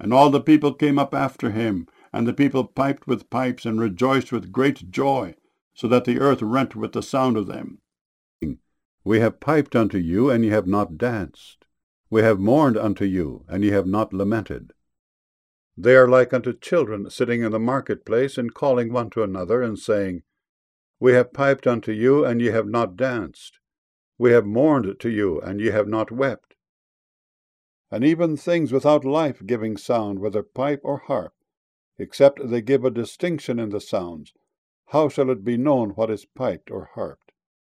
And all the people came up after him, and the people piped with pipes, and rejoiced with great joy, so that the earth rent with the sound of them. We have piped unto you, and ye have not danced. We have mourned unto you, and ye have not lamented. They are like unto children sitting in the marketplace, and calling one to another, and saying, We have piped unto you, and ye have not danced. We have mourned to you, and ye have not wept. And even things without life giving sound, whether pipe or harp, except they give a distinction in the sounds, how shall it be known what is piped or harped?